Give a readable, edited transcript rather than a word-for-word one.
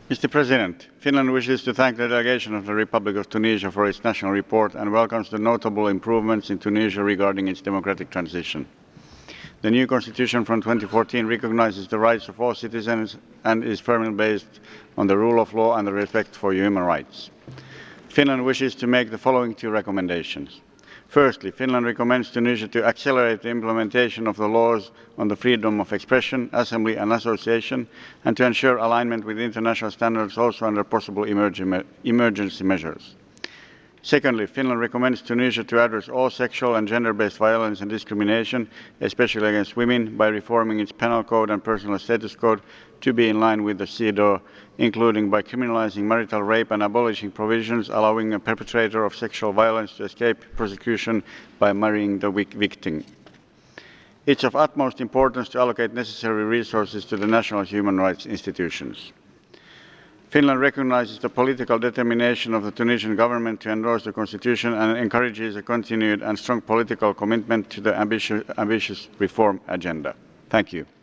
Mr. President, Finland wishes to thank the delegation of the Republic of Tunisia for its national report and welcomes the notable improvements in Tunisia regarding its democratic transition. The new constitution from 2014 recognizes the rights of all citizens and is firmly based on the rule of law and the respect for human rights. Finland wishes to make the following two recommendations. Firstly, Finland recommends Tunisia to accelerate the implementation of the laws on the freedom of expression, assembly and association, and to ensure alignment with international standards also under possible emergency measures. Secondly, Finland recommends Tunisia to address all sexual and gender-based violence and discrimination, especially against women, by reforming its penal code and personal status code to be in line with the CEDAW, including by criminalizing marital rape and abolishing provisions allowing a perpetrator of sexual violence to escape prosecution by marrying the victim. It's of utmost importance to allocate necessary resources to the national human rights institutions. Finland recognizes the political determination of the Tunisian government to endorse the constitution and encourages a continued and strong political commitment to the ambitious reform agenda. Thank you.